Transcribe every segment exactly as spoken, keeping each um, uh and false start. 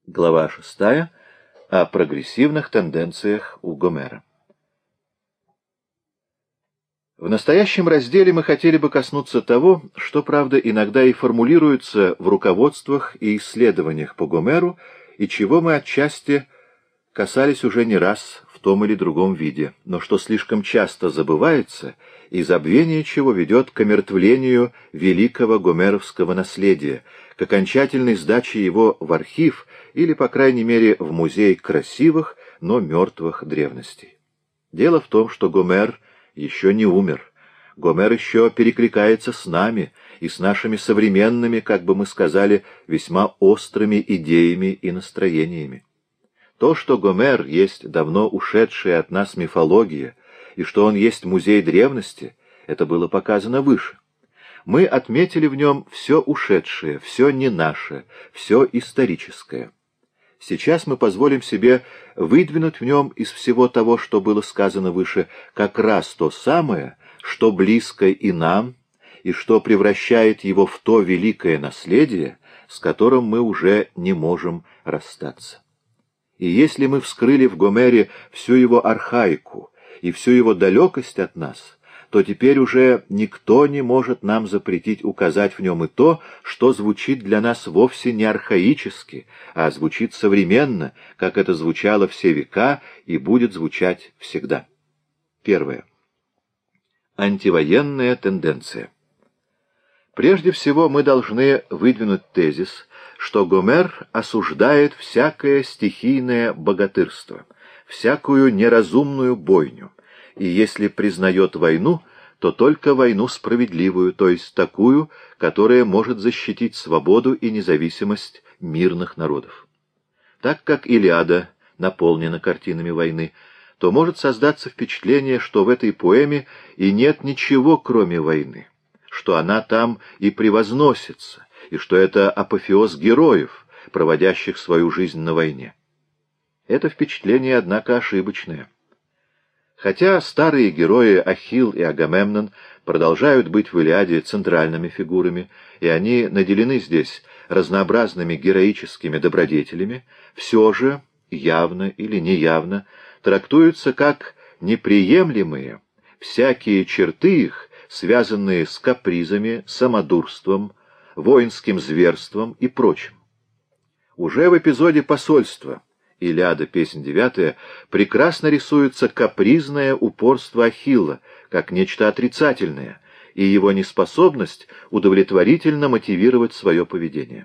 Глава шестая. О прогрессивных тенденциях у Гомера. В настоящем разделе мы хотели бы коснуться того, что, правда, иногда и формулируется в руководствах и исследованиях по Гомеру, и чего мы отчасти касались уже не раз в том или другом виде, но что слишком часто забывается, и забвение чего ведет к омертвлению великого гомеровского наследия, к окончательной сдаче его в архив или, по крайней мере, в музей красивых, но мертвых древностей. Дело в том, что Гомер еще не умер. Гомер еще перекликается с нами и с нашими современными, как бы мы сказали, весьма острыми идеями и настроениями. То, что Гомер есть давно ушедшая от нас мифология, и что он есть музей древности, это было показано выше. Мы отметили в нем все ушедшее, все не наше, все историческое. Сейчас мы позволим себе выдвинуть в нем из всего того, что было сказано выше, как раз то самое, что близко и нам, и что превращает его в то великое наследие, с которым мы уже не можем расстаться. И если мы вскрыли в Гомере всю его архаику и всю его далекость от нас, то теперь уже никто не может нам запретить указать в нем и то, что звучит для нас вовсе не архаически, а звучит современно, как это звучало все века и будет звучать всегда. Первое. Антивоенная тенденция. Прежде всего мы должны выдвинуть тезис, что Гомер осуждает всякое стихийное богатырство, всякую неразумную бойню, и если признает войну, то только войну справедливую, то есть такую, которая может защитить свободу и независимость мирных народов. Так как Илиада наполнена картинами войны, то может создаться впечатление, что в этой поэме и нет ничего, кроме войны, что она там и превозносится, и что это апофеоз героев, проводящих свою жизнь на войне. Это впечатление, однако, ошибочное. Хотя старые герои Ахилл и Агамемнон продолжают быть в Илиаде центральными фигурами, и они наделены здесь разнообразными героическими добродетелями, все же, явно или неявно, трактуются как неприемлемые всякие черты их, связанные с капризами, самодурством, воинским зверством и прочим. Уже в эпизоде посольства Илиада, песнь девятая, прекрасно рисуется капризное упорство Ахилла, как нечто отрицательное, и его неспособность удовлетворительно мотивировать свое поведение.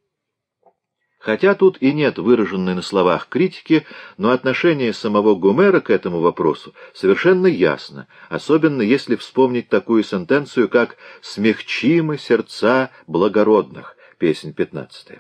Хотя тут и нет выраженной на словах критики, но отношение самого Гомера к этому вопросу совершенно ясно, особенно если вспомнить такую сентенцию, как «смягчимы сердца благородных», песнь пятнадцатая.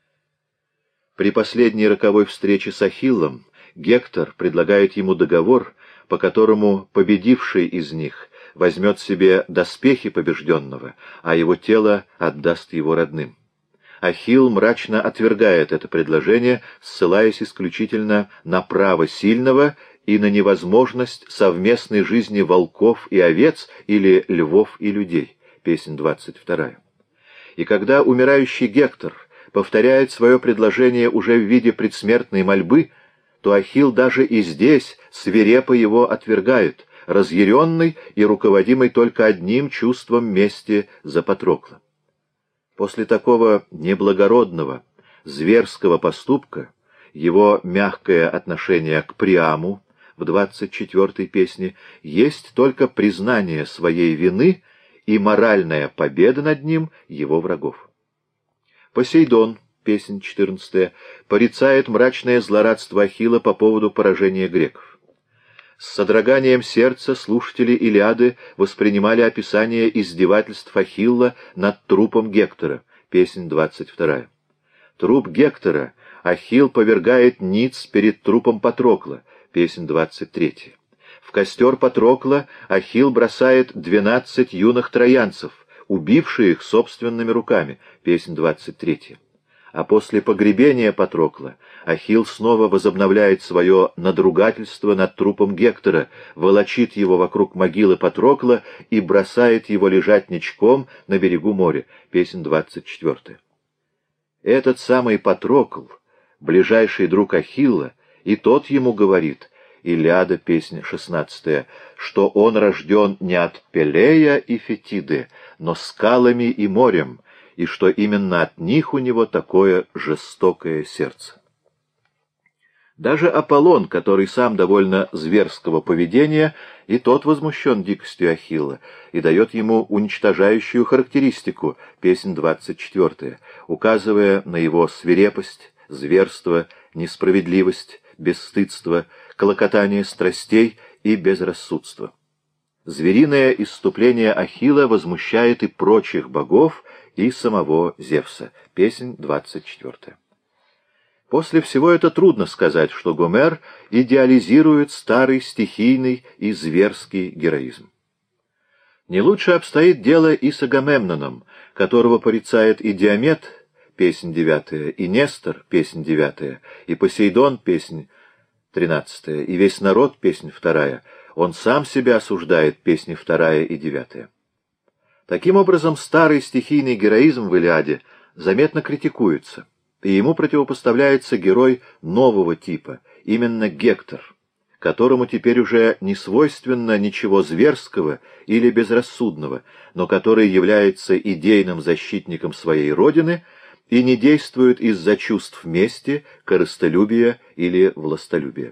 При последней роковой встрече с Ахиллом Гектор предлагает ему договор, по которому победивший из них возьмет себе доспехи побежденного, а его тело отдаст его родным. Ахилл мрачно отвергает это предложение, ссылаясь исключительно на право сильного и на невозможность совместной жизни волков и овец или львов и людей. Песнь двадцать вторая. И когда умирающий Гектор повторяет свое предложение уже в виде предсмертной мольбы, то Ахилл даже и здесь свирепо его отвергает, разъяренный и руководимый только одним чувством мести за Патрокла. После такого неблагородного, зверского поступка его мягкое отношение к Приаму в двадцать четвёртой песне есть только признание своей вины и моральная победа над ним его врагов. Посейдон, песнь четырнадцатая, порицает мрачное злорадство Ахилла по поводу поражения греков. С содроганием сердца слушатели Илиады воспринимали описание издевательств Ахилла над трупом Гектора, песнь двадцать вторая. Труп Гектора Ахилл повергает ниц перед трупом Патрокла, песнь двадцать третья. В костер Патрокла Ахилл бросает двенадцать юных троянцев, убившие их собственными руками, песнь двадцать третья. А после погребения Патрокла Ахилл снова возобновляет свое надругательство над трупом Гектора, волочит его вокруг могилы Патрокла и бросает его лежать ничком на берегу моря, песнь двадцать четвёртая. Этот самый Патрокл ближайший друг Ахилла, и тот ему говорит, Илиада, песня шестнадцатая, что он рожден не от Пелея и Фетиды, но скалами и морем, и что именно от них у него такое жестокое сердце. Даже Аполлон, который сам довольно зверского поведения, и тот возмущен дикостью Ахилла, и дает ему уничтожающую характеристику, песнь двадцать четвертая, указывая на его свирепость, зверство, несправедливость, бесстыдство, клокотание страстей и безрассудство. Звериное исступление Ахилла возмущает и прочих богов, и самого Зевса. Песнь двадцать четвертая. После всего это трудно сказать, что Гомер идеализирует старый стихийный и зверский героизм. Не лучше обстоит дело и с Агамемноном, которого порицает и Диамет, песнь девятая, и Нестор, песнь девятая, и Посейдон, песнь тринадцатая, и весь народ, песнь вторая. Он сам себя осуждает, песни вторая и девятая. Таким образом, старый стихийный героизм в Илиаде заметно критикуется, и ему противопоставляется герой нового типа, именно Гектор, которому теперь уже не свойственно ничего зверского или безрассудного, но который является идейным защитником своей родины и не действует из-за чувств мести, корыстолюбия или властолюбия.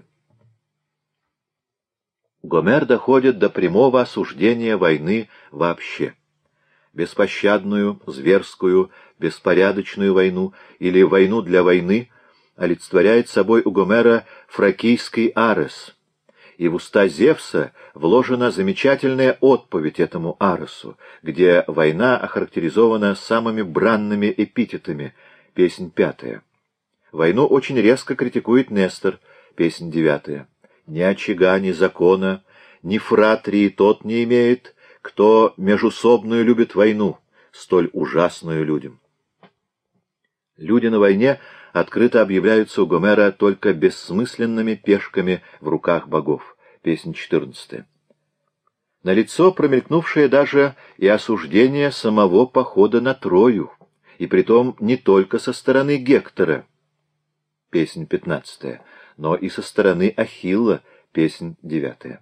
Гомер доходит до прямого осуждения войны вообще. Беспощадную, зверскую, беспорядочную войну или войну для войны олицетворяет собой у Гомера фракийский Арес, и в уста Зевса вложена замечательная отповедь этому Аресу, где война охарактеризована самыми бранными эпитетами, песнь пятая. Войну очень резко критикует Нестор, песнь девятая. Ни очага, ни закона, ни фратрии тот не имеет, кто межусобную любит войну, столь ужасную людям. Люди на войне открыто объявляются у Гомера только бессмысленными пешками в руках богов. Песнь четырнадцатая. Налицо промелькнувшее даже и осуждение самого похода на Трою, и притом не только со стороны Гектора, песнь пятнадцатая, но и со стороны Ахилла, песнь девятая.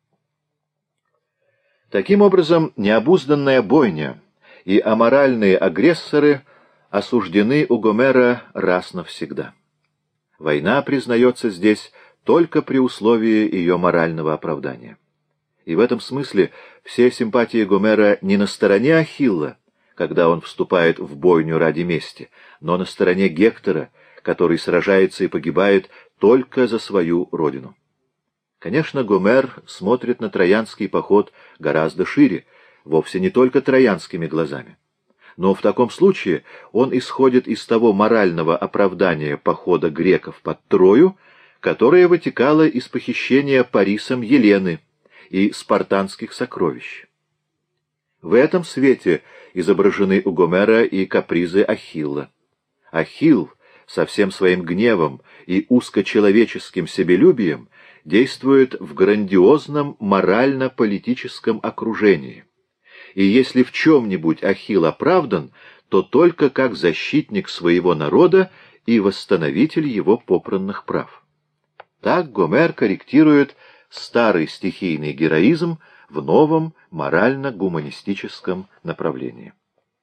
Таким образом, необузданная бойня и аморальные агрессоры осуждены у Гомера раз навсегда. Война признается здесь только при условии ее морального оправдания. И в этом смысле все симпатии Гомера не на стороне Ахилла, когда он вступает в бойню ради мести, но на стороне Гектора, который сражается и погибает только за свою родину. Конечно, Гомер смотрит на троянский поход гораздо шире, вовсе не только троянскими глазами. Но в таком случае он исходит из того морального оправдания похода греков под Трою, которое вытекало из похищения Парисом Елены и спартанских сокровищ. В этом свете изображены у Гомера и капризы Ахилла. Ахилл со всем своим гневом и узкочеловеческим себелюбием действует в грандиозном морально-политическом окружении. И если в чем-нибудь Ахилл оправдан, то только как защитник своего народа и восстановитель его попранных прав. Так Гомер корректирует старый стихийный героизм в новом морально-гуманистическом направлении.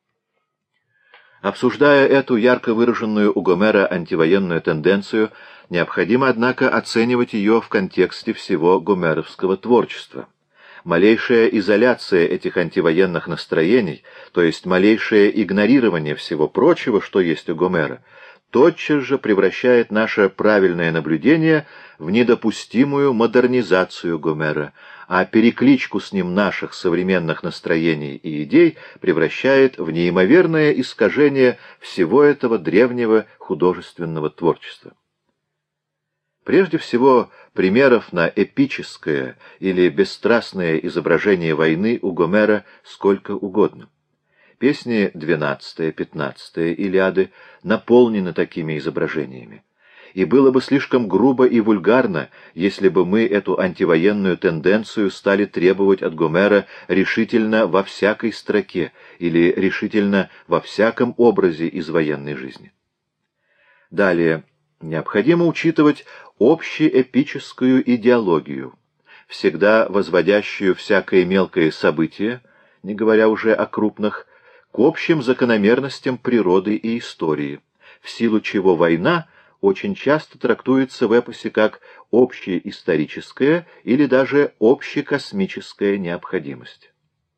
Обсуждая эту ярко выраженную у Гомера антивоенную тенденцию, необходимо, однако, оценивать ее в контексте всего гомеровского творчества. Малейшая изоляция этих антивоенных настроений, то есть малейшее игнорирование всего прочего, что есть у Гомера, тотчас же превращает наше правильное наблюдение в недопустимую модернизацию Гомера, а перекличку с ним наших современных настроений и идей превращает в неимоверное искажение всего этого древнего художественного творчества. Прежде всего, примеров на эпическое или бесстрастное изображение войны у Гомера сколько угодно. Песни двенадцатая, пятнадцатая Илиады наполнены такими изображениями. И было бы слишком грубо и вульгарно, если бы мы эту антивоенную тенденцию стали требовать от Гомера решительно во всякой строке или решительно во всяком образе из военной жизни. Далее. Необходимо учитывать общеэпическую идеологию, всегда возводящую всякое мелкое событие, не говоря уже о крупных, к общим закономерностям природы и истории, в силу чего война очень часто трактуется в эпосе как общеисторическая или даже общекосмическая необходимость.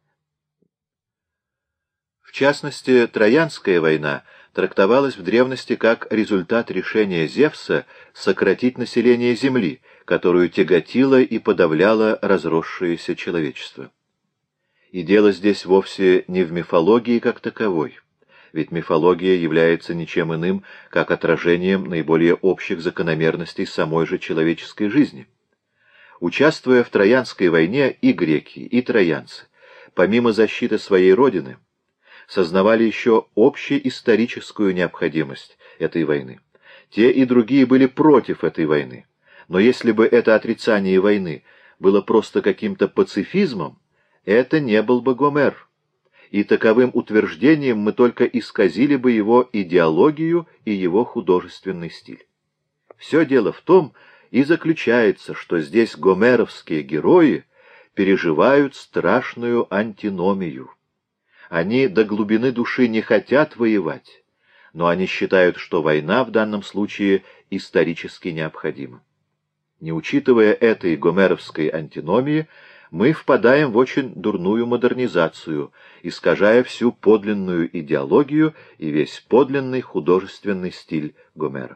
В частности, Троянская война трактовалась в древности как результат решения Зевса сократить население Земли, которую тяготило и подавляло разросшееся человечество. И дело здесь вовсе не в мифологии как таковой, ведь мифология является ничем иным, как отражением наиболее общих закономерностей самой же человеческой жизни. Участвуя в Троянской войне, и греки, и троянцы, помимо защиты своей родины, сознавали еще общеисторическую необходимость этой войны. Те и другие были против этой войны, но если бы это отрицание войны было просто каким-то пацифизмом, это не был бы Гомер, и таковым утверждением мы только исказили бы его идеологию и его художественный стиль. Все дело в том и заключается, что здесь гомеровские герои переживают страшную антиномию. Они до глубины души не хотят воевать, но они считают, что война в данном случае исторически необходима. Не учитывая этой гомеровской антиномии, мы впадаем в очень дурную модернизацию, искажая всю подлинную идеологию и весь подлинный художественный стиль Гомера.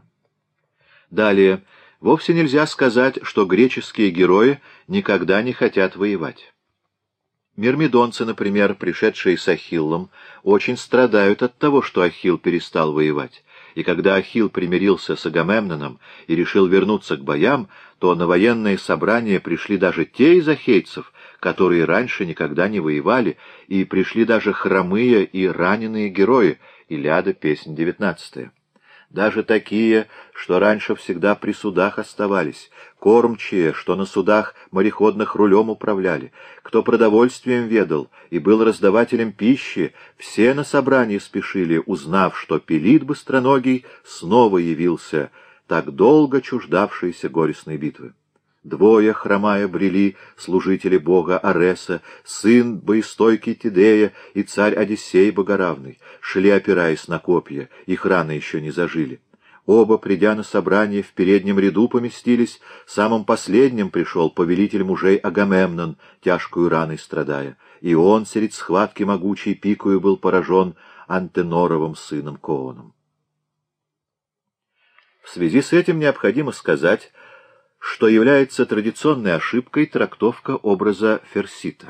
Далее, вовсе нельзя сказать, что греческие герои никогда не хотят воевать. Мирмидонцы, например, пришедшие с Ахиллом, очень страдают от того, что Ахилл перестал воевать, и когда Ахилл примирился с Агамемноном и решил вернуться к боям, то на военное собрание пришли даже те из ахейцев, которые раньше никогда не воевали, и пришли даже хромые и раненые герои, Илиада, песнь девятнадцатая. Даже такие, что раньше всегда при судах оставались, кормчие, что на судах мореходных рулем управляли, кто продовольствием ведал и был раздавателем пищи, все на собрании спешили, узнав, что Пелит быстроногий снова явился, так долго чуждавшийся горестной битвы. Двое, хромая, брели служители бога Ареса, сын боестойкий Тидея и царь Одиссей богоравный, шли, опираясь на копья, их раны еще не зажили. Оба, придя на собрание, в переднем ряду поместились, самым последним пришел повелитель мужей Агамемнон, тяжкую раной страдая, и он средь схватки могучей пикою был поражен Антеноровым сыном Кооном. В связи с этим необходимо сказать, что является традиционной ошибкой трактовка образа Ферсита.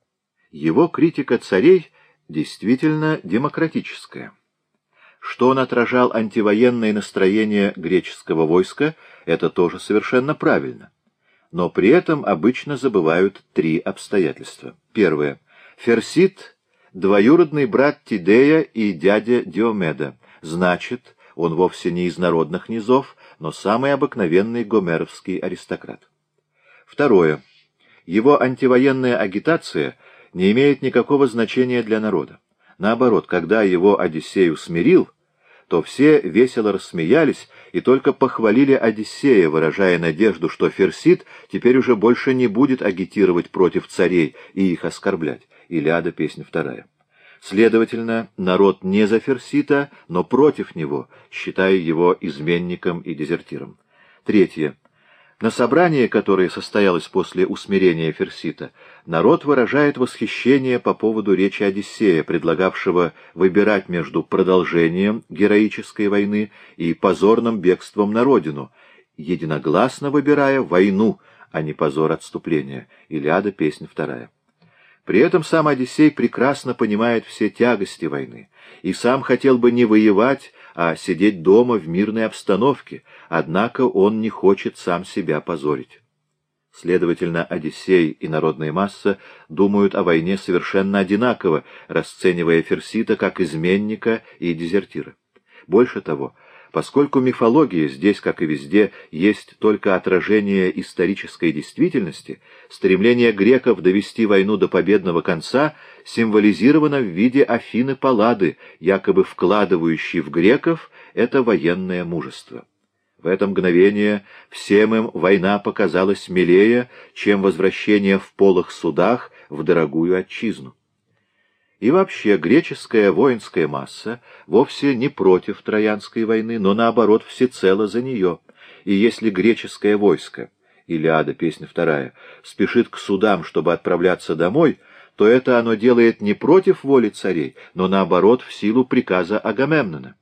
Его критика царей действительно демократическая. Что он отражал антивоенное настроение греческого войска, это тоже совершенно правильно. Но при этом обычно забывают три обстоятельства. Первое. Ферсит — двоюродный брат Тидея и дядя Диомеда, значит, он вовсе не из народных низов, но самый обыкновенный гомеровский аристократ. Второе. Его антивоенная агитация не имеет никакого значения для народа. Наоборот, когда его Одиссей усмирил, то все весело рассмеялись и только похвалили Одиссея, выражая надежду, что Ферсит теперь уже больше не будет агитировать против царей и их оскорблять. Илиада, песня вторая. Следовательно, народ не за Ферсита, но против него, считая его изменником и дезертиром. Третье. На собрании, которое состоялось после усмирения Ферсита, народ выражает восхищение по поводу речи Одиссея, предлагавшего выбирать между продолжением героической войны и позорным бегством на родину, единогласно выбирая войну, а не позор отступления. Илиада, песня вторая. При этом сам Одиссей прекрасно понимает все тягости войны, и сам хотел бы не воевать, а сидеть дома в мирной обстановке, однако он не хочет сам себя позорить. Следовательно, Одиссей и народная масса думают о войне совершенно одинаково, расценивая Ферсита как изменника и дезертира. Больше того, поскольку мифология здесь, как и везде, есть только отражение исторической действительности, стремление греков довести войну до победного конца символизировано в виде Афины Паллады, якобы вкладывающей в греков это военное мужество. В это мгновение всем им война показалась милее, чем возвращение в полых судах в дорогую отчизну. И вообще греческая воинская масса вовсе не против Троянской войны, но наоборот всецело за нее. И если греческое войско, Илиада, песня вторая, спешит к судам, чтобы отправляться домой, то это оно делает не против воли царей, но наоборот в силу приказа Агамемнона.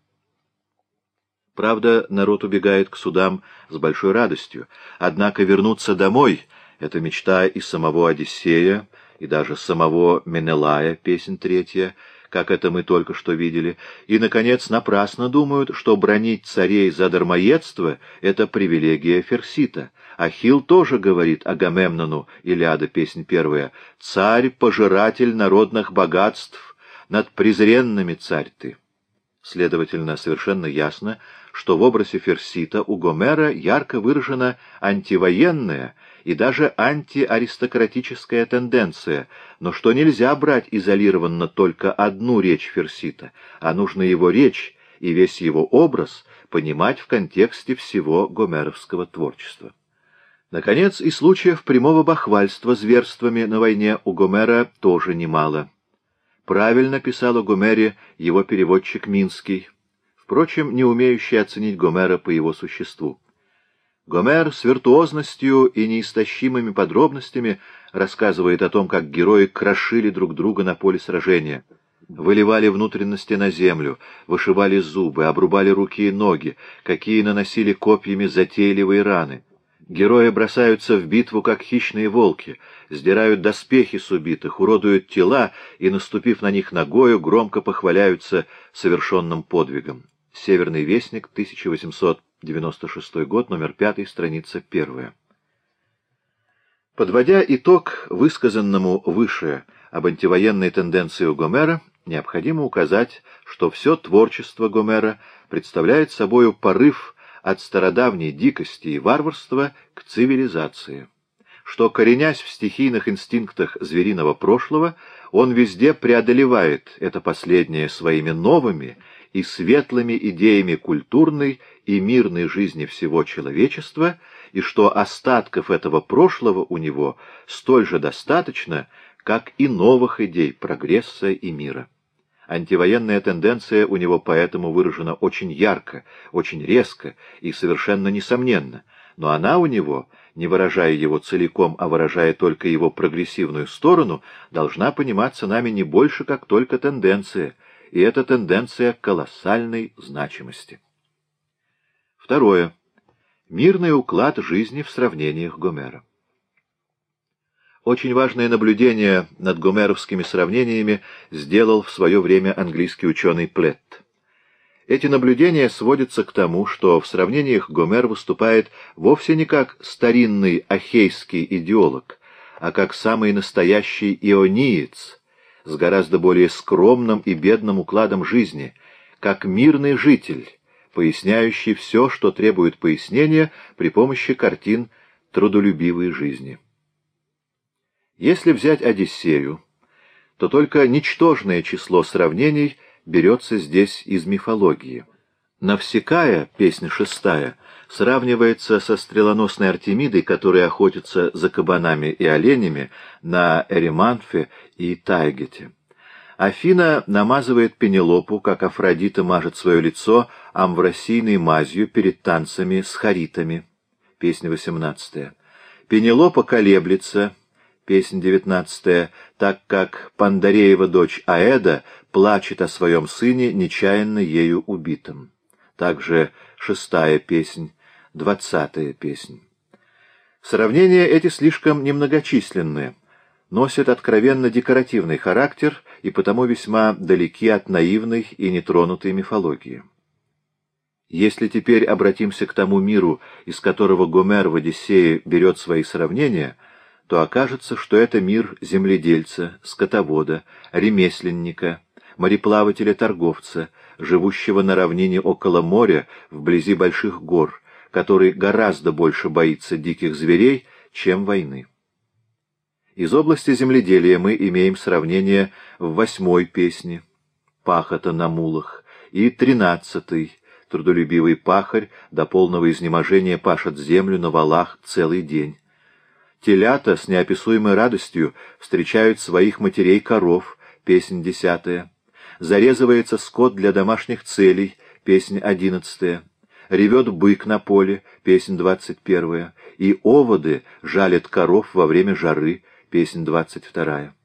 Правда, народ убегает к судам с большой радостью, однако вернуться домой — это мечта и самого Одиссея, и даже самого Менелая, песнь третья, как это мы только что видели, и, наконец, напрасно думают, что бранить царей за дармоедство — это привилегия Ферсита. Ахилл тоже говорит Агамемнону, Илиада, песнь первая, «Царь, пожиратель народных богатств, над презренными царь ты». Следовательно, совершенно ясно, что в образе Ферсита у Гомера ярко выражена антивоенная и даже антиаристократическая тенденция, но что нельзя брать изолированно только одну речь Ферсита, а нужно его речь и весь его образ понимать в контексте всего гомеровского творчества. Наконец, и случаев прямого бахвальства зверствами на войне у Гомера тоже немало. Правильно писал о Гомере его переводчик Минский, впрочем, не умеющий оценить Гомера по его существу. Гомер с виртуозностью и неистощимыми подробностями рассказывает о том, как герои крошили друг друга на поле сражения, выливали внутренности на землю, вышивали зубы, обрубали руки и ноги, какие наносили копьями затейливые раны. Герои бросаются в битву, как хищные волки, сдирают доспехи с убитых, уродуют тела и, наступив на них ногою, громко похваляются совершенным подвигом. Северный вестник, тысяча восемьсот девяносто шестой год, номер пятый, страница первая. Подводя итог высказанному выше об антивоенной тенденции у Гомера, необходимо указать, что все творчество Гомера представляет собою порыв от стародавней дикости и варварства к цивилизации, что, коренясь в стихийных инстинктах звериного прошлого, он везде преодолевает это последнее своими новыми и светлыми идеями культурной и мирной жизни всего человечества, и что остатков этого прошлого у него столь же достаточно, как и новых идей прогресса и мира. Антивоенная тенденция у него поэтому выражена очень ярко, очень резко и совершенно несомненно, но она у него, не выражая его целиком, а выражая только его прогрессивную сторону, должна пониматься нами не больше, как только тенденция, и эта тенденция колоссальной значимости. Второе. Мирный уклад жизни в сравнениях Гомера. Очень важное наблюдение над гомеровскими сравнениями сделал в свое время английский ученый Плетт. Эти наблюдения сводятся к тому, что в сравнениях Гомер выступает вовсе не как старинный ахейский идеолог, а как самый настоящий иониец, с гораздо более скромным и бедным укладом жизни, как мирный житель, поясняющий все, что требует пояснения при помощи картин трудолюбивой жизни. Если взять Одиссею, то только ничтожное число сравнений берется здесь из мифологии. Навсекая, песня шестая, сравнивается со стрелоносной Артемидой, которая охотится за кабанами и оленями на Эриманфе и Тайгете. Афина намазывает Пенелопу, как Афродита мажет свое лицо амвросийной мазью перед танцами с харитами. Песня восемнадцатая. Пенелопа колеблется, песня девятнадцатая, так как Пандареева дочь Аэда плачет о своем сыне, нечаянно ею убитом. Также шестая песнь, двадцатая песнь. Сравнения эти слишком немногочисленны, носят откровенно декоративный характер и потому весьма далеки от наивной и нетронутой мифологии. Если теперь обратимся к тому миру, из которого Гомер в «Одиссее» берет свои сравнения, то окажется, что это мир земледельца, скотовода, ремесленника, мореплавателя-торговца, живущего на равнине около моря, вблизи больших гор, который гораздо больше боится диких зверей, чем войны. Из области земледелия мы имеем сравнение в восьмой песне «Пахота на мулах» и тринадцатой трудолюбивый пахарь до полного изнеможения пашет землю на валах целый день. Телята с неописуемой радостью встречают своих матерей-коров, песнь десятая. Зарезывается скот для домашних целей, песнь одиннадцатая. Ревет бык на поле, песнь двадцать первая. И оводы жалят коров во время жары, песнь двадцать вторая.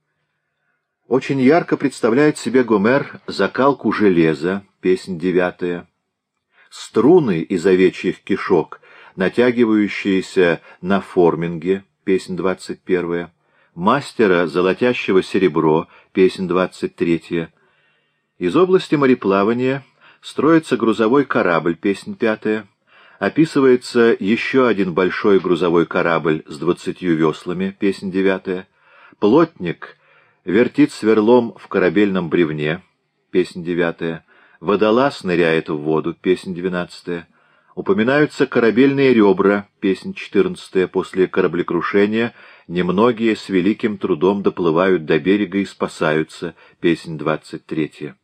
Очень ярко представляет себе Гомер закалку железа, песнь девятая. Струны из овечьих кишок, натягивающиеся на форминге, песнь двадцать первая. Мастера, золотящего серебро, песнь двадцать третья. Из области мореплавания строится грузовой корабль, песнь пятая. Описывается еще один большой грузовой корабль с двадцатью веслами, песнь девятая. Плотник вертит сверлом в корабельном бревне, песнь девятая. Водолаз ныряет в воду, песнь двенадцатая. Упоминаются корабельные ребра, песнь четырнадцатая. После кораблекрушения немногие с великим трудом доплывают до берега и спасаются, песнь двадцать третья.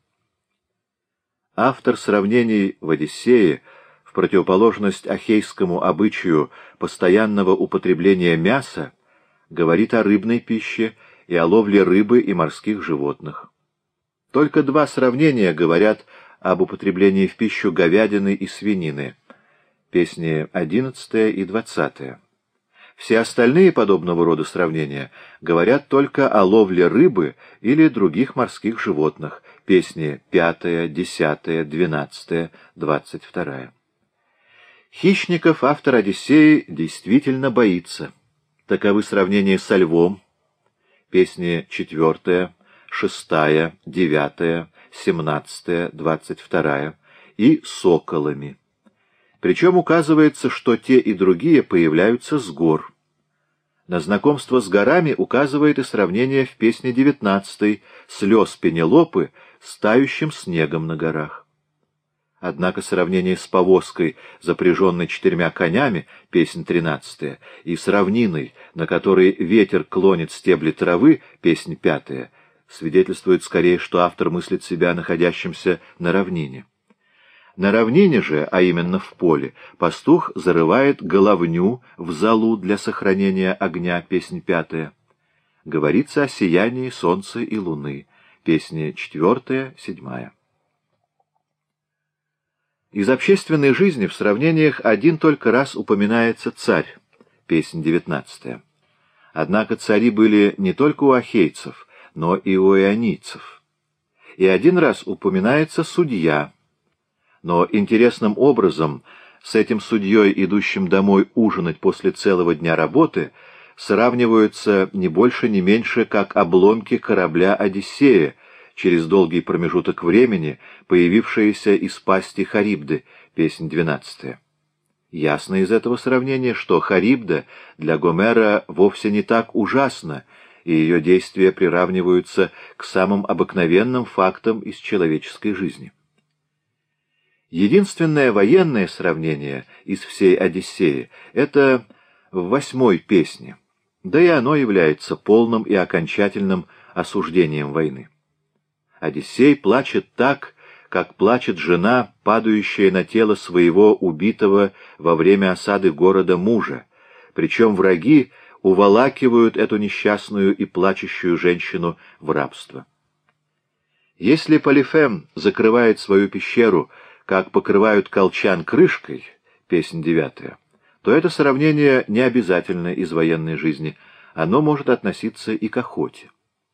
Автор сравнений в «Одиссее», в противоположность ахейскому обычаю постоянного употребления мяса, говорит о рыбной пище и о ловле рыбы и морских животных. Только два сравнения говорят об употреблении в пищу говядины и свинины, песни одиннадцатая и двадцатая. Все остальные подобного рода сравнения говорят только о ловле рыбы или других морских животных, песни пятая, десятая, двенадцатая, двадцать вторая. Хищников автор «Одиссеи» действительно боится. Таковы сравнения со львом, песни четвертая, шестая, девятая, семнадцатая, двадцать вторая, и соколами. Причем указывается, что те и другие появляются с гор. На знакомство с горами указывает и сравнение в песне девятнадцатой «Слез Пенелопы» с тающим снегом на горах. Однако сравнение с повозкой, запряженной четырьмя конями, песнь тринадцатая, и с равниной, на которой ветер клонит стебли травы, песнь пятая, свидетельствует скорее, что автор мыслит себя находящимся на равнине. На равнине же, а именно в поле, пастух зарывает головню в золу для сохранения огня, песнь пятая. Говорится о сиянии солнца и луны, песни четвертая, седьмая. Из общественной жизни в сравнениях один только раз упоминается царь, песнь девятнадцатая. Однако цари были не только у ахейцев, но и у ионийцев. И один раз упоминается судья, но интересным образом с этим судьей, идущим домой ужинать после целого дня работы, сравниваются не больше, не меньше, как обломки корабля «Одиссея», через долгий промежуток времени появившиеся из пасти Харибды, песнь двенадцатая. Ясно из этого сравнения, что Харибда для Гомера вовсе не так ужасна, и ее действия приравниваются к самым обыкновенным фактам из человеческой жизни. Единственное военное сравнение из всей «Одиссеи» — это в восьмой песне, да и оно является полным и окончательным осуждением войны. Одиссей плачет так, как плачет жена, падающая на тело своего убитого во время осады города мужа, причем враги уволакивают эту несчастную и плачущую женщину в рабство. Если Полифем закрывает свою пещеру, как покрывают колчан крышкой, песнь девятая, то это сравнение не обязательно из военной жизни, оно может относиться и к охоте.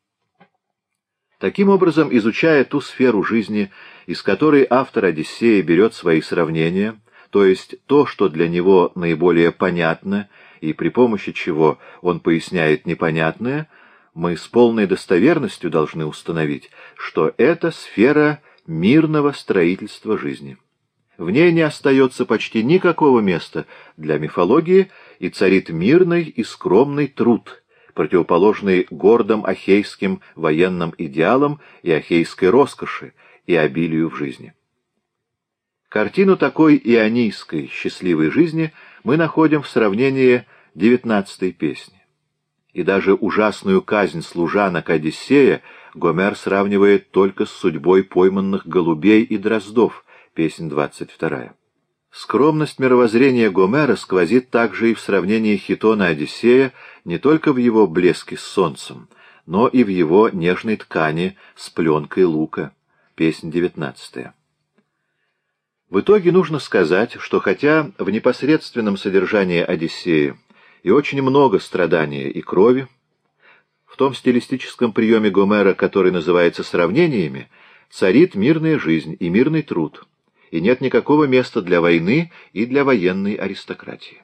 Таким образом, изучая ту сферу жизни, из которой автор «Одиссея» берет свои сравнения, то есть то, что для него наиболее понятно, и при помощи чего он поясняет непонятное, мы с полной достоверностью должны установить, что это сфера мирного строительства жизни. В ней не остается почти никакого места для мифологии, и царит мирный и скромный труд, противоположный гордым ахейским военным идеалам и ахейской роскоши, и обилию в жизни. Картину такой ионийской счастливой жизни мы находим в сравнении девятнадцатой песни. И даже ужасную казнь служанок Одиссея Гомер сравнивает только с судьбой пойманных голубей и дроздов, песнь двадцать вторая. Скромность мировоззрения Гомера сквозит также и в сравнении Хитона Одиссея не только в его блеске с солнцем, но и в его нежной ткани с пленкой лука, песнь девятнадцатая. В итоге нужно сказать, что хотя в непосредственном содержании Одиссеи и очень много страдания и крови, в том стилистическом приеме Гомера, который называется сравнениями, царит мирная жизнь и мирный труд, и нет никакого места для войны и для военной аристократии.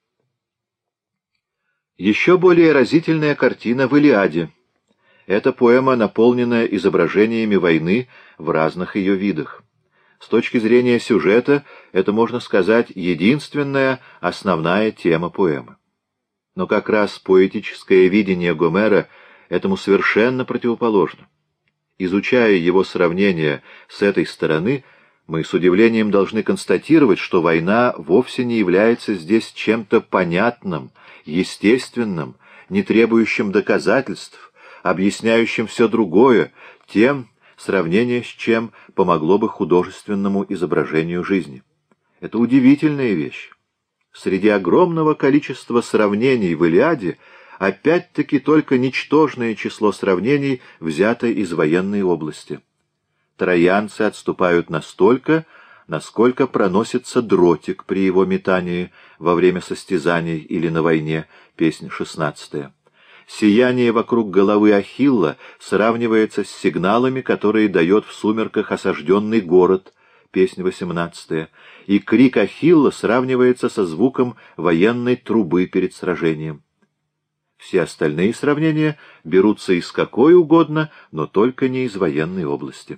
Еще более разительная картина в «Илиаде». Эта поэма наполнена изображениями войны в разных ее видах. С точки зрения сюжета, это, можно сказать, единственная основная тема поэмы. Но как раз поэтическое видение Гомера этому совершенно противоположно. Изучая его сравнение с этой стороны, мы с удивлением должны констатировать, что война вовсе не является здесь чем-то понятным, естественным, не требующим доказательств, объясняющим все другое, тем, сравнение с чем помогло бы художественному изображению жизни. Это удивительная вещь. Среди огромного количества сравнений в «Илиаде» опять-таки только ничтожное число сравнений взято из военной области. Троянцы отступают настолько, насколько проносится дротик при его метании во время состязаний или на войне, песнь шестнадцатая. Сияние вокруг головы Ахилла сравнивается с сигналами, которые дает в сумерках осажденный город, песнь восемнадцатая, и крик Ахилла сравнивается со звуком военной трубы перед сражением. Все остальные сравнения берутся из какой угодно, но только не из военной области.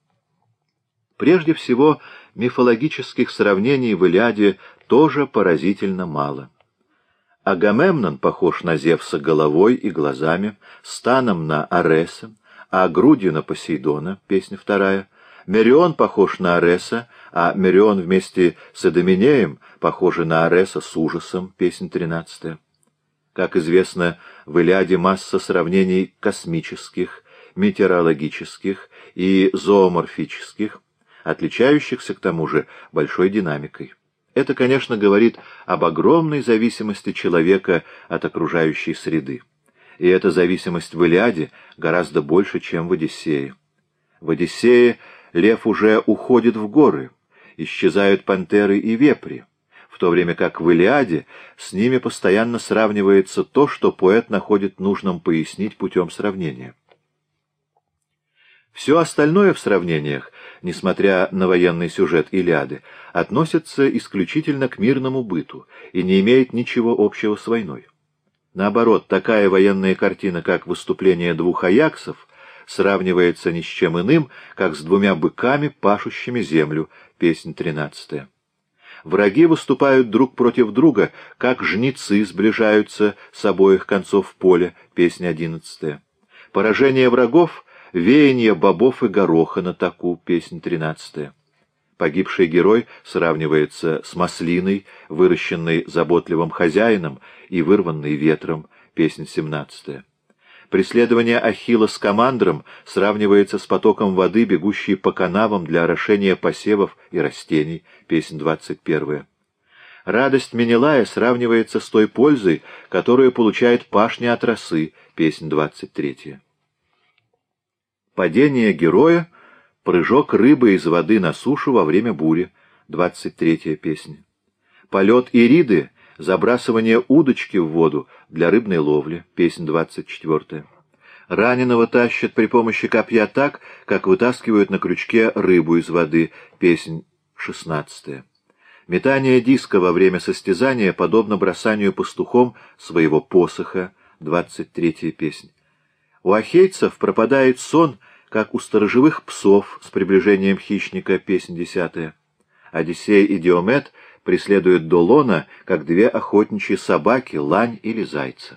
Прежде всего, мифологических сравнений в «Илиаде» тоже поразительно мало. Агамемнон похож на Зевса головой и глазами, станом на Ареса, а грудью на Посейдона, песня вторая. Мерион похож на Ареса, а Мерион вместе с Эдоминеем похожи на Ареса с ужасом, песня тринадцатая. Как известно, в «Илиаде» масса сравнений космических, метеорологических и зооморфических, отличающихся к тому же большой динамикой. Это, конечно, говорит об огромной зависимости человека от окружающей среды. И эта зависимость в «Илиаде» гораздо больше, чем в «Одиссее». В «Одиссее» лев уже уходит в горы, исчезают пантеры и вепри, в то время как в «Илиаде» с ними постоянно сравнивается то, что поэт находит нужным пояснить путем сравнения. Все остальное в сравнениях, несмотря на военный сюжет «Илиады», относится исключительно к мирному быту и не имеет ничего общего с войной. Наоборот, такая военная картина, как выступление двух аяксов, сравнивается ни с чем иным, как с двумя быками, пашущими землю, песнь тринадцатая. Враги выступают друг против друга, как жнецы сближаются с обоих концов поля, песня одиннадцатая. Поражение врагов — веяние бобов и гороха на таку, песнь тринадцатая. Погибший герой сравнивается с маслиной, выращенной заботливым хозяином и вырванной ветром, песнь семнадцатая. Преследование Ахилла с командром сравнивается с потоком воды, бегущей по канавам для орошения посевов и растений, песнь двадцать первая. Радость Менелая сравнивается с той пользой, которую получает пашня от росы, песнь двадцать третья. Падение героя — прыжок рыбы из воды на сушу во время бури, двадцать третья песня. Полет Ириды — забрасывание удочки в воду для рыбной ловли, песня двадцать четвертая. Раненого тащат при помощи копья так, как вытаскивают на крючке рыбу из воды, песнь шестнадцатая. Метание диска во время состязания подобно бросанию пастухом своего посоха, двадцать третья песня. У ахейцев пропадает сон, как у сторожевых псов с приближением хищника, песнь десятая. Одиссей и Диомед преследуют Долона, как две охотничьи собаки, лань или зайца.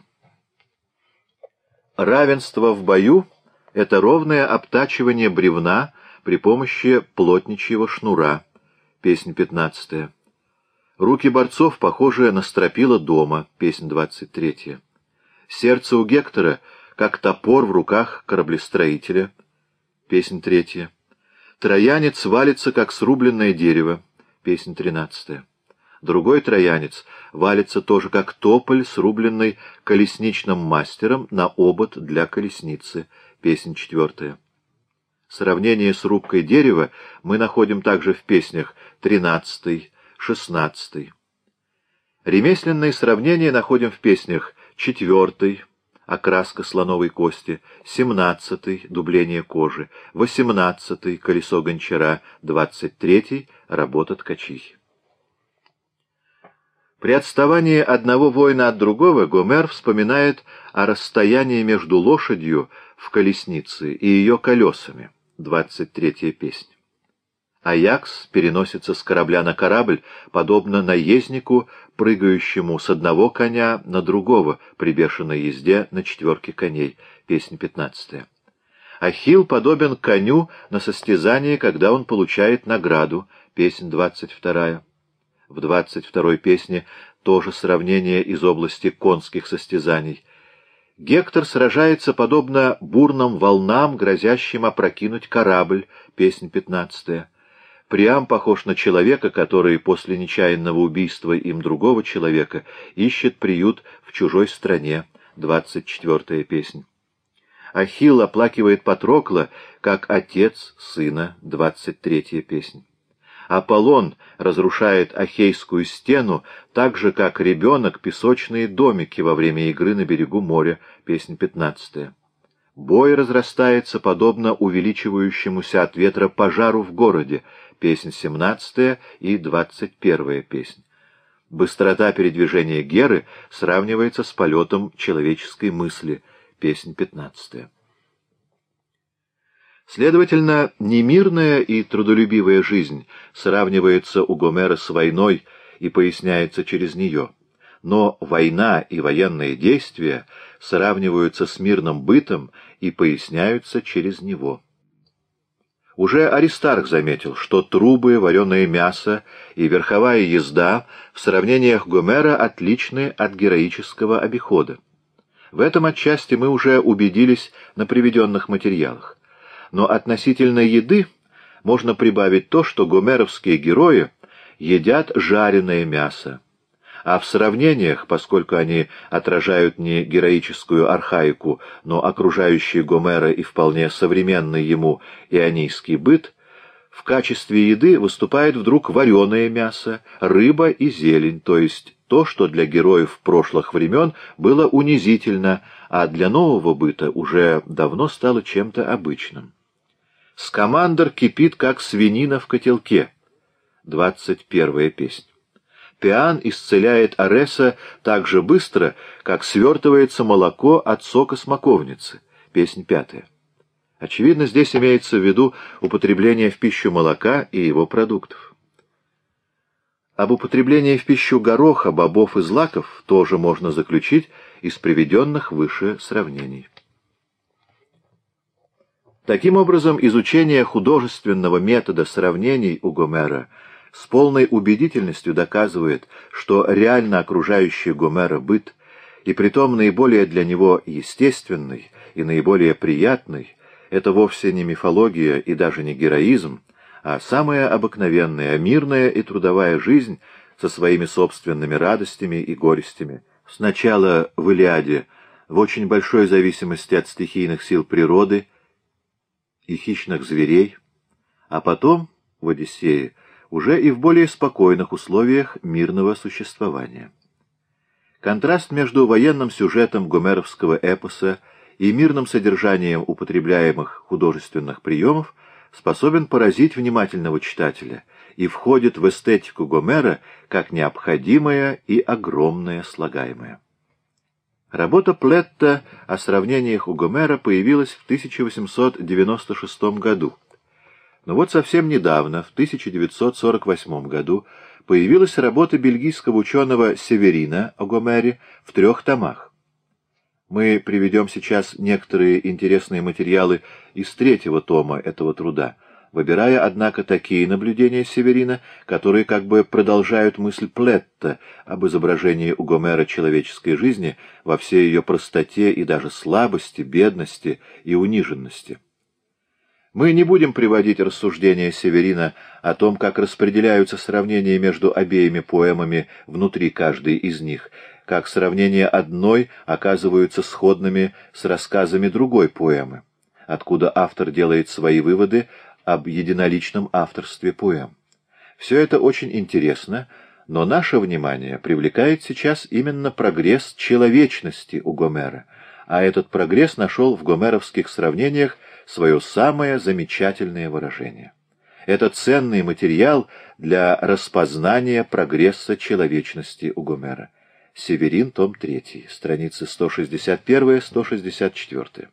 Равенство в бою — это ровное обтачивание бревна при помощи плотничьего шнура, песнь пятнадцатая. Руки борцов похожи на стропила дома, песнь двадцать третья. Сердце у Гектора — как топор в руках кораблестроителя, песнь третья. Троянец валится, как срубленное дерево, песня тринадцатая. Другой троянец валится тоже, как тополь, срубленный колесничным мастером на обод для колесницы, песня четвертая. Сравнение с рубкой дерева мы находим также в песнях тринадцатой, шестнадцатой. Ремесленные сравнения находим в песнях четвертой, окраска слоновой кости, семнадцатой, дубление кожи, восемнадцатой, колесо гончара, двадцать третьей, работа ткачихи. При отставании одного воина от другого Гомер вспоминает о расстоянии между лошадью в колеснице и ее колесами, двадцать третья песня. Аякс переносится с корабля на корабль, подобно наезднику, прыгающему с одного коня на другого при бешеной езде на четверке коней, песня пятнадцатая. Ахилл подобен коню на состязании, когда он получает награду, песня двадцать вторая. В двадцать второй песне тоже сравнение из области конских состязаний. Гектор сражается подобно бурным волнам, грозящим опрокинуть корабль, песня пятнадцатая. Приам похож на человека, который после нечаянного убийства им другого человека ищет приют в чужой стране, двадцать четвертая песня. Ахилл оплакивает Патрокла, как отец сына, двадцать третья песня. Аполлон разрушает Ахейскую стену, так же, как ребенок песочные домики во время игры на берегу моря, песня пятнадцатая. Бой разрастается, подобно увеличивающемуся от ветра пожару в городе, песня семнадцатая и двадцать первая песня. Быстрота передвижения Геры сравнивается с полетом человеческой мысли, песня пятнадцатая. Следовательно, немирная и трудолюбивая жизнь сравнивается у Гомера с войной и поясняется через нее. Но война и военные действия сравниваются с мирным бытом и поясняются через него. Уже Аристарх заметил, что трубы, вареное мясо и верховая езда в сравнениях Гомера отличны от героического обихода. В этом отчасти мы уже убедились на приведенных материалах. Но относительно еды можно прибавить то, что гомеровские герои едят жареное мясо, а в сравнениях, поскольку они отражают не героическую архаику, но окружающий Гомера и вполне современный ему ионийский быт, в качестве еды выступает вдруг вареное мясо, рыба и зелень, то есть то, что для героев прошлых времен было унизительно, а для нового быта уже давно стало чем-то обычным. Скамандр кипит, как свинина в котелке. двадцать первая песня. Пиан исцеляет Ареса так же быстро, как свертывается молоко от сока смоковницы. Песня пятая. Очевидно, здесь имеется в виду употребление в пищу молока и его продуктов. Об употреблении в пищу гороха, бобов и злаков тоже можно заключить из приведенных выше сравнений. Таким образом, изучение художественного метода сравнений у Гомера с полной убедительностью доказывает, что реально окружающий Гомера быт, и притом наиболее для него естественный и наиболее приятный, это вовсе не мифология и даже не героизм, а самая обыкновенная, мирная и трудовая жизнь со своими собственными радостями и горестями. Сначала в Илиаде в очень большой зависимости от стихийных сил природы и хищных зверей, а потом в Одиссее уже и в более спокойных условиях мирного существования. Контраст между военным сюжетом гомеровского эпоса и мирным содержанием употребляемых художественных приемов способен поразить внимательного читателя и входит в эстетику Гомера как необходимое и огромное слагаемое. Работа Плетта о сравнениях у Гомера появилась в тысяча восемьсот девяносто шестом году. Но вот совсем недавно, в тысяча девятьсот сорок восьмом году, появилась работа бельгийского ученого Северина о Гомере в трех томах. Мы приведем сейчас некоторые интересные материалы из третьего тома этого труда, выбирая, однако, такие наблюдения Северина, которые как бы продолжают мысль Плетта об изображении у Гомера человеческой жизни во всей ее простоте и даже слабости, бедности и униженности. Мы не будем приводить рассуждения Северина о том, как распределяются сравнения между обеими поэмами внутри каждой из них, как сравнения одной оказываются сходными с рассказами другой поэмы, откуда автор делает свои выводы об единоличном авторстве поэм. Все это очень интересно, но наше внимание привлекает сейчас именно прогресс человечности у Гомера, а этот прогресс нашел в гомеровских сравнениях свое самое замечательное выражение. Это ценный материал для распознания прогресса человечности у Гомера. Северин, том третий, страницы сто шестьдесят один — сто шестьдесят четыре.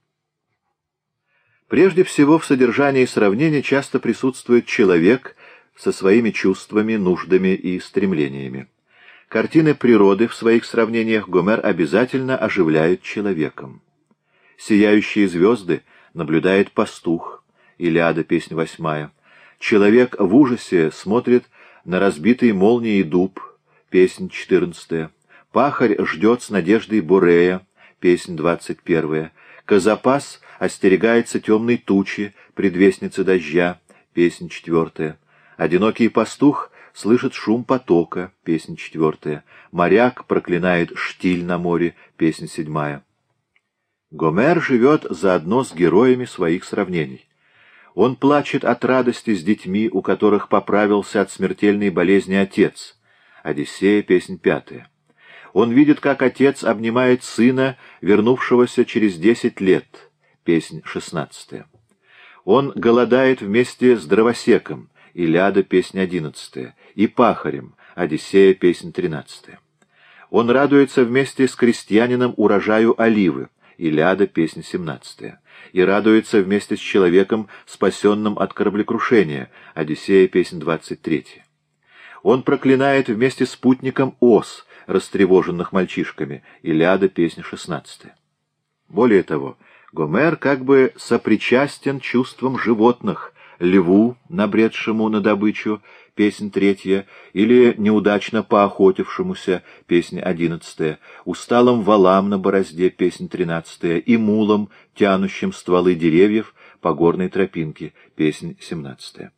Прежде всего, в содержании сравнения часто присутствует человек со своими чувствами, нуждами и стремлениями. Картины природы в своих сравнениях Гомер обязательно оживляет человеком. Сияющие звезды наблюдает пастух, Илиада, песнь восьмая. Человек в ужасе смотрит на разбитый молнией дуб, песнь четырнадцатая. Пахарь ждет с надеждой Бурея, песнь двадцать первая. Козапас остерегается темной тучи, предвестницы дождя, песнь четвертая. Одинокий пастух слышит шум потока, песнь четвертая. Моряк проклинает штиль на море, песнь седьмая. Гомер живет заодно с героями своих сравнений. Он плачет от радости с детьми, у которых поправился от смертельной болезни отец. Одиссея, песнь пятая. Он видит, как отец обнимает сына, вернувшегося через десять лет. Песнь шестнадцатая. Он голодает вместе с дровосеком. Илиада, песнь одиннадцатая. И пахарем. Одиссея, песнь тринадцатая. Он радуется вместе с крестьянином урожаю оливы. Илиада, песнь семнадцатая. И радуется вместе с человеком, спасенным от кораблекрушения. Одиссея, песнь двадцать третья. Он проклинает вместе с путником ос, растревоженных мальчишками. Илиада, песнь шестнадцатая. Более того, Гомер как бы сопричастен чувствам животных, льву, набредшему на добычу, песнь третья, или неудачно поохотившемуся, песнь одиннадцатая, усталым валам на борозде, песнь тринадцатая, и мулам, тянущим стволы деревьев по горной тропинке, песнь семнадцатая.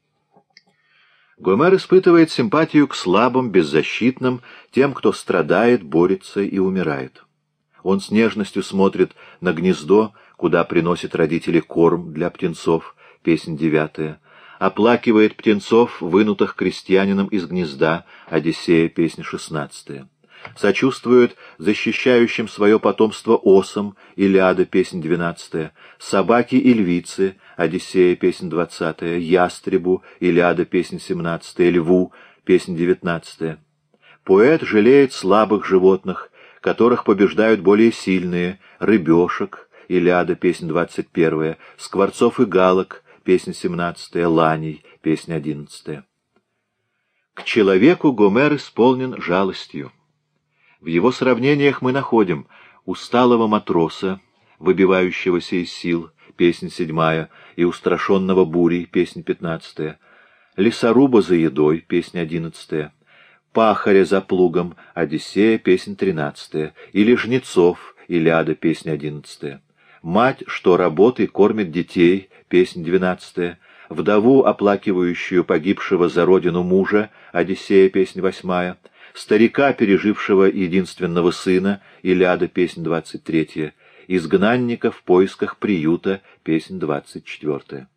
Гомер испытывает симпатию к слабым, беззащитным, тем, кто страдает, борется и умирает. Он с нежностью смотрит на гнездо, куда приносят родители корм для птенцов, песнь девятая, оплакивает птенцов, вынутых крестьянином из гнезда, Одиссея, песнь шестнадцатая, сочувствует защищающим свое потомство осам, Илиада, песнь двенадцатая, собаке и львице, Одиссея, песнь двадцатая, ястребу, Илиада, песнь семнадцатая, льву, песнь девятнадцатая. Поэт жалеет слабых животных, которых побеждают более сильные, рыбешек, Илиада, песнь двадцать первая, скворцов и галок, песнь семнадцатая, ланей, песнь одиннадцатая. К человеку Гомер исполнен жалостью. В его сравнениях мы находим усталого матроса, выбивающегося из сил, песнь седьмая, и устрашенного бурей, песнь пятнадцатая, лесоруба за едой, песнь одиннадцатая, пахаря за плугом, Одиссея, песнь тринадцатая, или жнецов, Илиада, песнь одиннадцатая, мать, что работой кормит детей, песнь двенадцатая, вдову, оплакивающую погибшего за родину мужа, Одиссея, песнь восьмая, старика, пережившего единственного сына, Илиада, песнь двадцать третья, изгнанника в поисках приюта, песнь двадцать четвертая.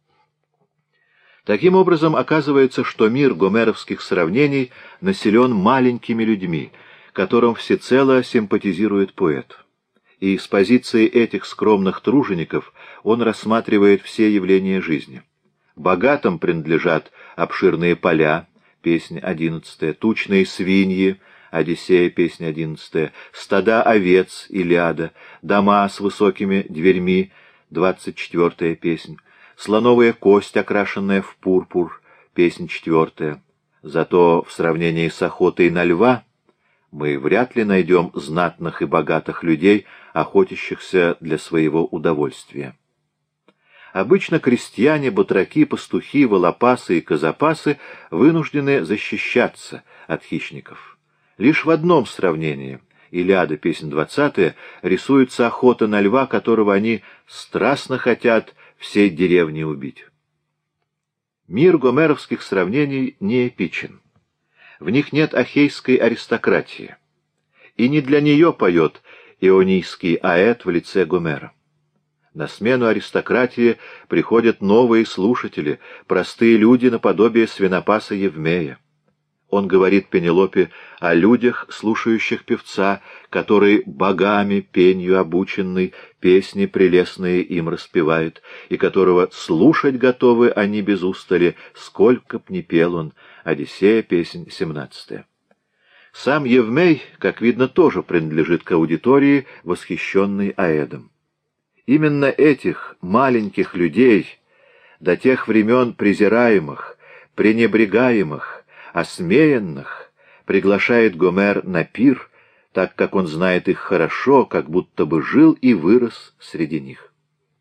Таким образом, оказывается, что мир гомеровских сравнений населен маленькими людьми, которым всецело симпатизирует поэт. И с позиции этих скромных тружеников он рассматривает все явления жизни. Богатым принадлежат обширные поля, песнь одиннадцатая, тучные свиньи, Одиссея, песнь одиннадцатая, стада овец, Илиада, дома с высокими дверьми, двадцать четвертая песнь, слоновая кость, окрашенная в пурпур, песнь четвертая. Зато в сравнении с охотой на льва мы вряд ли найдем знатных и богатых людей, охотящихся для своего удовольствия. Обычно крестьяне, батраки, пастухи, волопасы и козапасы вынуждены защищаться от хищников. Лишь в одном сравнении, Илиада, песнь двадцатая, рисуется охота на льва, которого они страстно хотят всей деревни убить. Мир гомеровских сравнений не эпичен. В них нет ахейской аристократии. И не для нее поет ионийский аэт в лице Гомера. На смену аристократии приходят новые слушатели, простые люди наподобие свинопаса Евмея. Он говорит Пенелопе о людях, слушающих певца, который богами пенью обученный песни прелестные им распевает, и которого слушать готовы они без устали, сколько б ни пел он. Одиссея, песнь семнадцатая. Сам Евмей, как видно, тоже принадлежит к аудитории, восхищенной Аэдом. Именно этих маленьких людей, до тех времен презираемых, пренебрегаемых, осмеянных, приглашает Гомер на пир, так как он знает их хорошо, как будто бы жил и вырос среди них.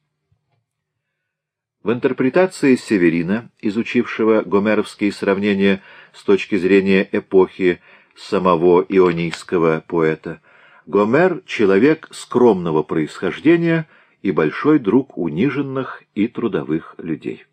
В интерпретации Северина, изучившего гомеровские сравнения с точки зрения эпохи самого ионийского поэта, Гомер — человек скромного происхождения и большой друг униженных и трудовых людей.